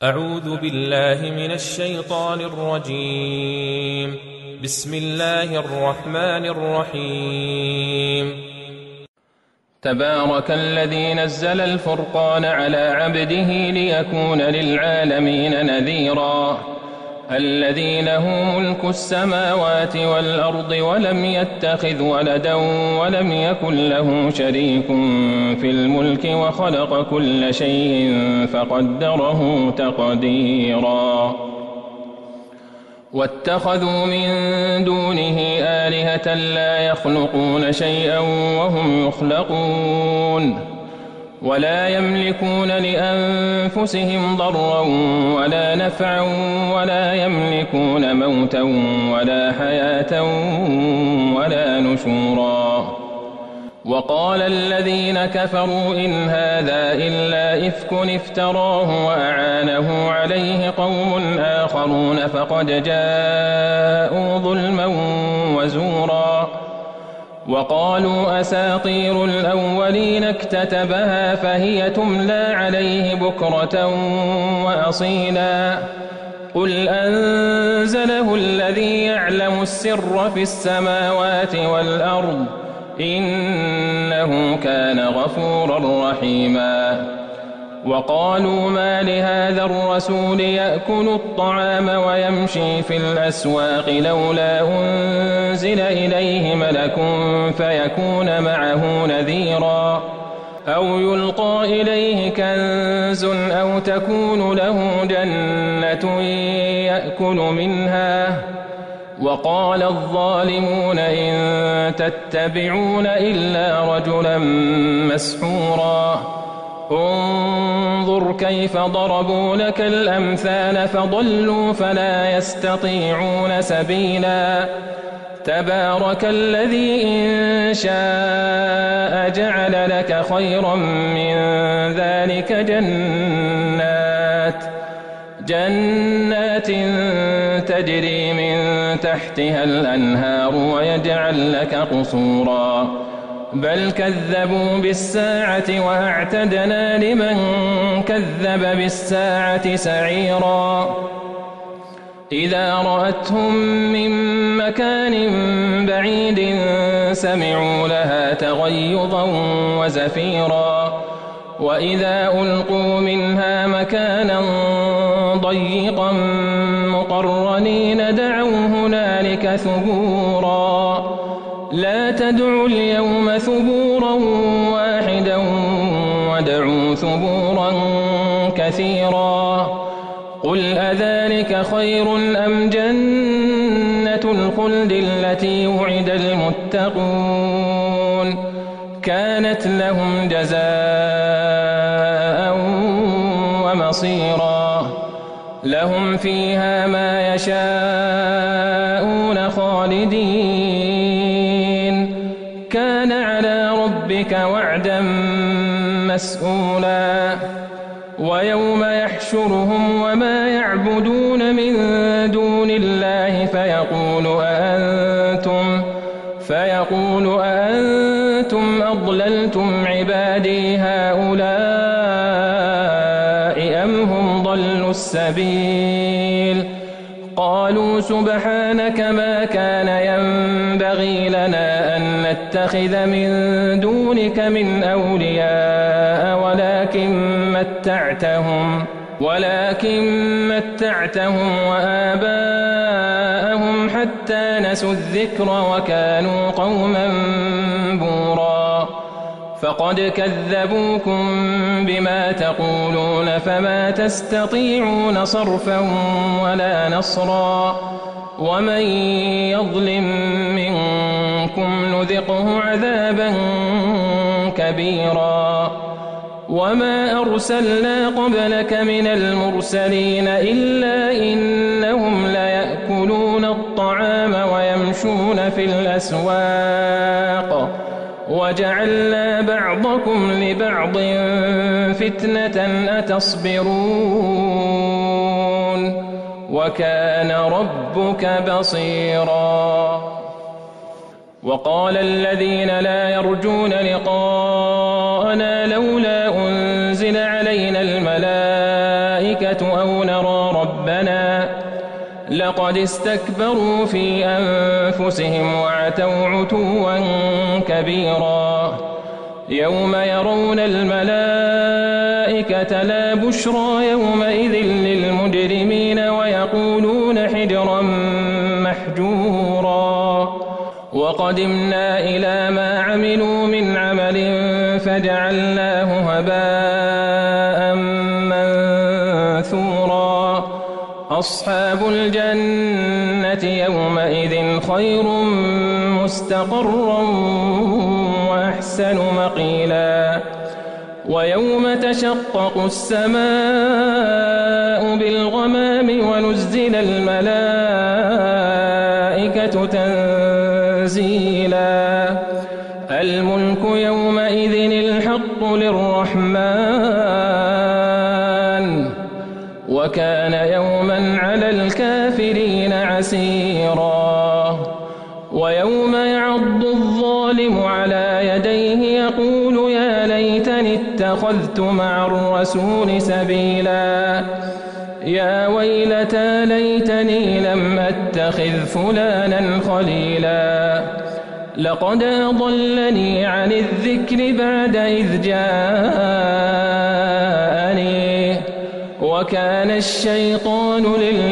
أعوذ بالله من الشيطان الرجيم. بسم الله الرحمن الرحيم. تبارك الذي نزل الفرقان على عبده ليكون للعالمين نذيرا. الذي له ملك السماوات والأرض ولم يتخذ ولدا ولم يكن له شريك في الملك وخلق كل شيء فقدره تقديرا. واتخذوا من دونه آلهة لا يخلقون شيئا وهم يخلقون ولا يملكون لأنفسهم ضرا ولا نفعا ولا يملكون موتا ولا حياة ولا نشورا. وقال الذين كفروا إن هذا إلا إفك افتراه وأعانه عليه قوم آخرون فقد جاءوا ظلما وزورا. وقالوا أساطير الأولين اكتتبها فهي تملى عليه بكرة وأصيلا. قل أنزله الذي يعلم السر في السماوات والأرض إنه كان غفورا رحيما. وقالوا ما لهذا الرسول يأكل الطعام ويمشي في الأسواق لولا أنزل إليه ملك فيكون معه نذيرا أو يلقى إليه كنز أو تكون له جنة يأكل منها. وقال الظالمون إن تتبعون إلا رجلا مسحورا. انظر كيف ضربوا لك الأمثال فضلوا فلا يستطيعون سبيلا. تبارك الذي إن شاء جعل لك خيرا من ذلك جنات تجري من تحتها الأنهار ويجعل لك قصورا. بل كذبوا بالساعة وأعتدنا لمن كذب بالساعة سعيرا. إذا رأتهم من مكان بعيد سمعوا لها تغيظا وزفيرا. وإذا ألقوا منها مكانا ضيقا مقرنين دعوا هنالك ثبورا. لا تدعوا اليوم ثبورا واحدا ودعوا ثبورا كثيرا. قل أذلك خير أم جنة الخلد التي وعد المتقون كانت لهم جزاء ومصيرا. لهم فيها ما يشاءون خالدين كان على ربك وعدا مسئولا. ويوم يحشرهم وما يعبدون من دون الله فيقول أأنتم أضللتم عبادي هؤلاء أم هم ضلوا السبيل. قالوا سبحانك ما كان ينبغي لنا أن نتخذ من دونك من أولياء ولكن متعتهم وآباءهم حتى نسوا الذكر وكانوا قوما بورا. فقد كذبوكم بما تقولون فما تستطيعون صرفا ولا نصرا. ومن يظلم منكم نذقه عذابا كبيرا. وما أرسلنا قبلك من المرسلين إلا إنهم ليأكلون الطعام ويمشون في الأسواق وجعلنا بعضكم لبعض فتنة أتصبرون وكان ربك بصيرا. وقال الذين لا يرجون لقاءنا لولا أنزل علينا الملائكة الملائكة أو نرى ربنا لقد استكبروا في أنفسهم وعتوا عتوا كبيرا يوم يرون الملائكة لا بشرى يومئذ للمجرمين ويقولون حجرا محجورا وقدمنا إلى ما عملوا من عمل فجعلناه هباء منثورا أصحاب الجنة يومئذ خير مستقرا وأحسن مقيلا ويوم تشقق السماء بالغمام ونزل الملائكة تنزيلا الملك يومئذ الحق للرحمن وكان يوما على الكافرين عسيرا ويوم يعض الظالم على يديه يقول يا ليتني اتخذت مع الرسول سبيلا يا ويلتى ليتني لم أتخذ فلانا خليلا لقد أضلني عن الذكر بعد إذ جاءني وكان الشيطان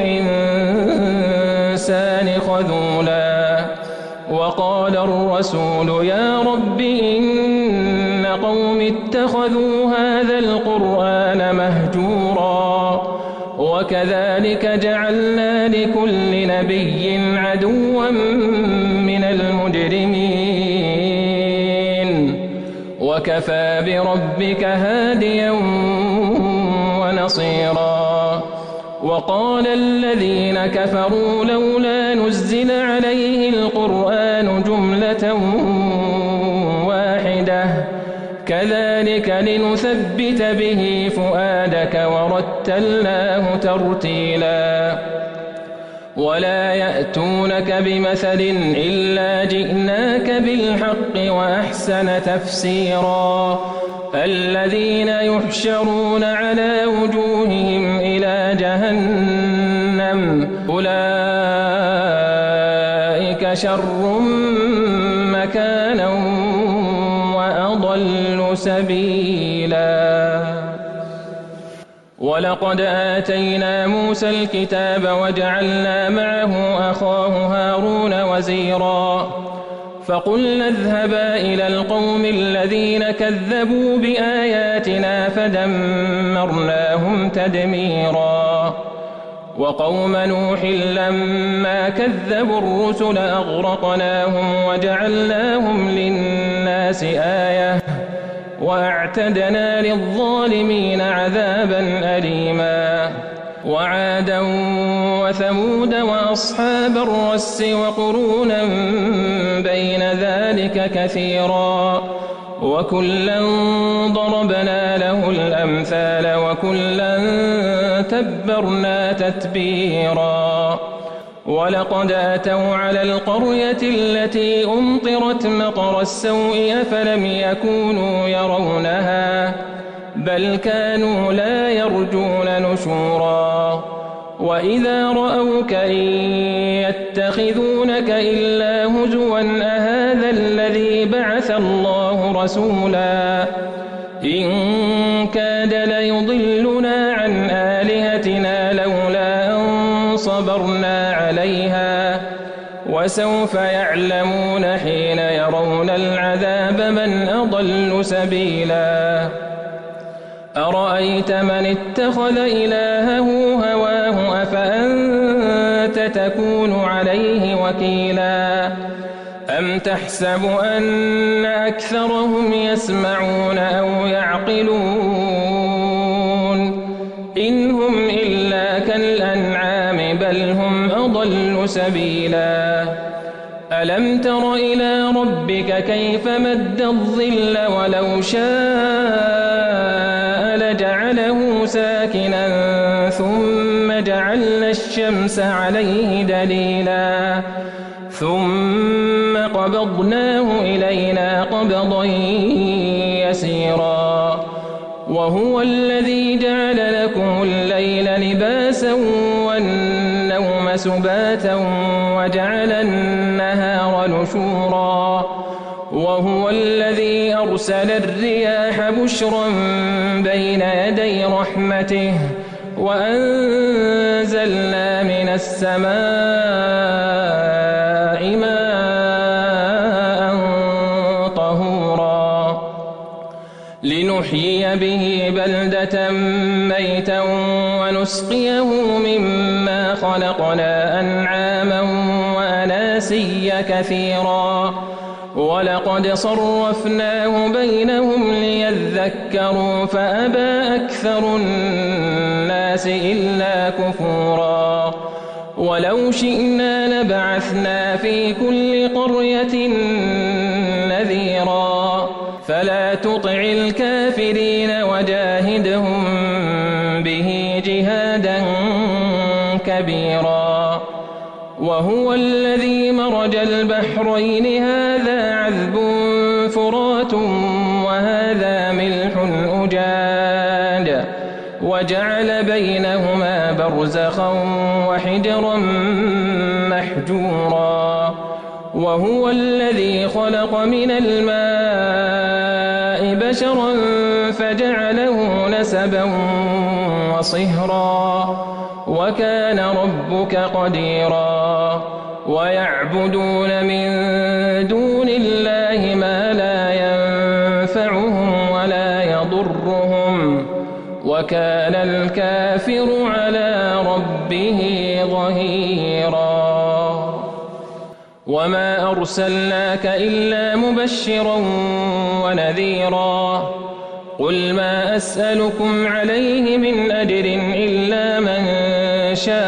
للإنسان خذولا وقال الرسول يا رب إن قوم اتخذوا هذا القرآن مهجورا وكذلك جعلنا لكل نبي عدوا من المجرمين وكفى بربك هاديا ونصيرا وقال الذين كفروا لولا نزل عليه القرآن جملة واحدة كذلك لنثبت به فؤادك ورتلناه ترتيلا ولا يأتونك بمثل إلا جئناك بالحق وأحسن تفسيرا الذين يحشرون على وجوههم إلى جهنم أولئك شر مكانا وأضل سبيلا ولقد آتينا موسى الكتاب وجعلنا معه أخاه هارون وزيرا فقلنا اذهبا إلى القوم الذين كذبوا بآياتنا فدمرناهم تدميرا وقوم نوح لما كذبوا الرسل أغرقناهم وجعلناهم للناس آية وأعتدنا للظالمين عذابا أليما وعادا وثمود وأصحاب الرس وقرونا بين ذلك كثيرا وكلا ضربنا له الأمثال وكلا تبرنا تتبيرا ولقد أتوا على القرية التي أمطرت مطر السوء فلم يكونوا يرونها بل كانوا لا يرجون نشورا وإذا رأوك إن يتخذونك إلا هزوا أهذا الذي بعث الله رسولا إن كاد ليضلنا عن آلهتنا لولا أن صبرنا عليها وسوف يعلمون حين يرون العذاب من أضل سبيلا أرأيت من اتخذ إلهه هواه أفأنت تكون عليه وكيلا أم تحسب أن أكثرهم يسمعون أو يعقلون إن هم إلا كالأنعام بل هم أضل سبيلا ألم تر إلى ربك كيف مد الظل ولو شاء لجعله ساكنا ثم جعلنا الشمس عليه دليلا ثم قبضناه إلينا قبضا يسيرا وهو الذي جعل لكم الليل لباسا والنوم سباتا وجعل النهار نشورا وهو الذي أرسل الرياح بشرا بين يدي رحمته وأنزلنا من السماء ماء طهورا لنحيي به بلدة ميتا ونسقيه مما خلقنا أنعاما وأناسيا كثيرا ولقد صرفناه بينهم ليذكروا فأبى أكثر الناس إلا كفورا ولو شئنا لبعثنا في كل قرية نذيرا فلا تطع الكافرين وجاهدهم به جهادا كبيرا وهو الذي مرج البحرين هذا عذب فرات وهذا ملح أجاج وجعل بينهما برزخا وحجرا محجورا وهو الذي خلق من الماء بشرا فجعله نسبا وصهرا وكان ربك قديرا ويعبدون من دون الله ما لا ينفعهم ولا يضرهم وكان الكافر على ربه ظهيرا وما أرسلناك إلا مبشرا ونذيرا قل ما أسألكم عليه من أجر إلا من شاء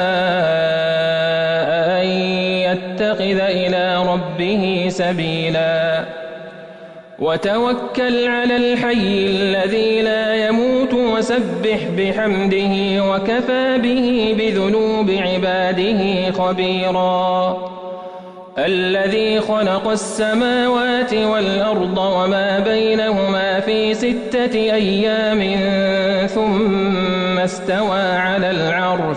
أن يتخذ إلى ربه سبيلا وتوكل على الحي الذي لا يموت وسبح بحمده وكفى به بذنوب عباده خبيرا الذي خلق السماوات والأرض وما بينهما في 6 أيام ثم استوى على العرش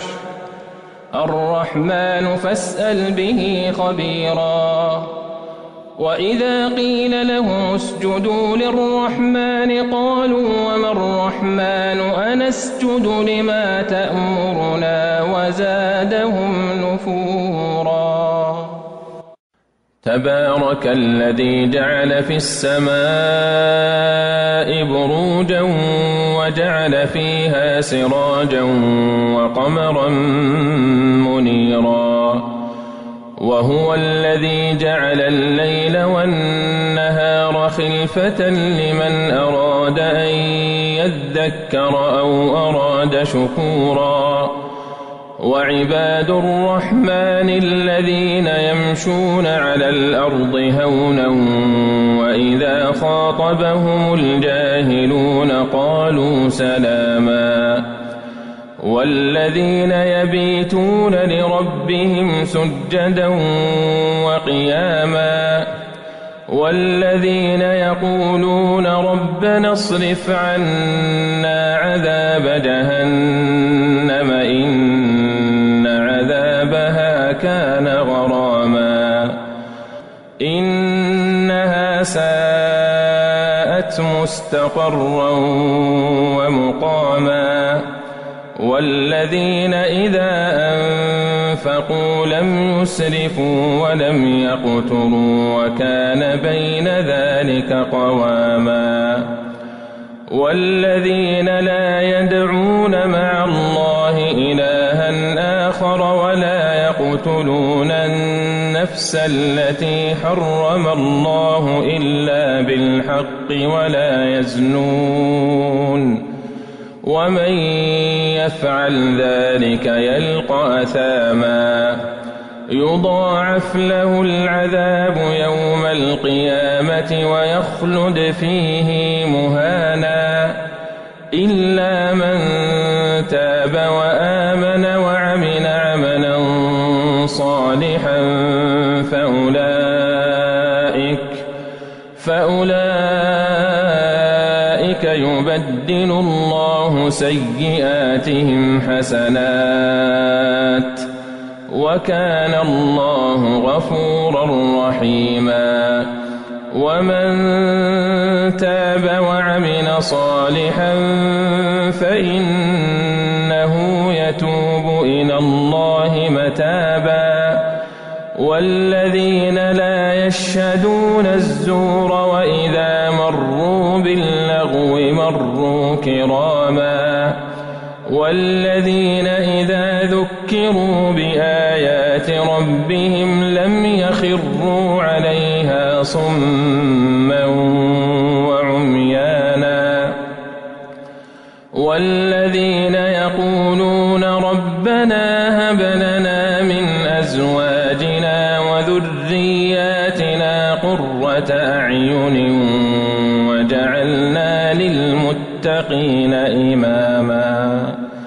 الرحمن فاسأل به خبيرا وإذا قيل لهم اسجدوا للرحمن قالوا وما الرحمن أنسجد لما تأمرنا وزادهم نفورا تبارك الذي جعل في السماء بروجا وجعل فيها سراجا وقمرا منيرا وهو الذي جعل الليل والنهار خلفة لمن أراد أن يذكر أو أراد شكورا وعباد الرحمن الذين يمشون على الأرض هونا وإذا خاطبهم الجاهلون قالوا سلاما والذين يبيتون لربهم سجدا وقياما والذين يقولون ربنا اصرف عنا عذاب جهنم إن عذابها كان غراما إنها ساءت مستقرا ومقاما والذين إذا أنفقوا لم يسرفوا ولم يقتروا وكان بين ذلك قواما والذين لا يدعون مع الله إلها آخر ولا يقتلون النفس التي حرم الله إلا بالحق ولا يزنون ومن يفعل ذلك يلقى أثاما يضاعف له العذاب يوم القيامة ويخلد فيه مهانا إلا من تاب وآمن وعمل عملا صالحا فأولئك يبدل يبدل الله سيئاتهم حسنات وكان الله غفورا رحيما ومن تاب وعمل صالحا فإنه يتوب إلى الله متابا والذين لا يشهدون الزور وإذا مروا باللغو مروا كراما والذين إذا ذكروا بآيات ربهم لم يخروا عليها صما وعميانا والذين يقولون ربنا هب لنا من أزواجنا وذرياتنا قرة أعين وجعلنا للمتقين إماما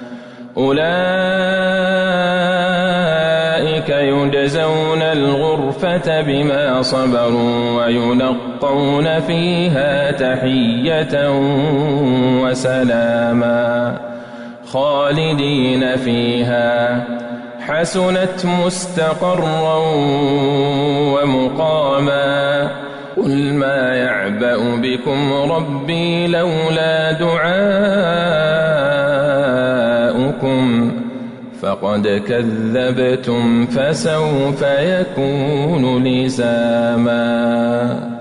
أولئك يجزون الغرفة بما صبروا ويلقون فيها تحية وسلاما خالدين فيها حسنت مستقرا ومقاما قل ما يعبأ بكم ربي لولا دعاؤكم فقد كذبتم فسوف يكون لزاما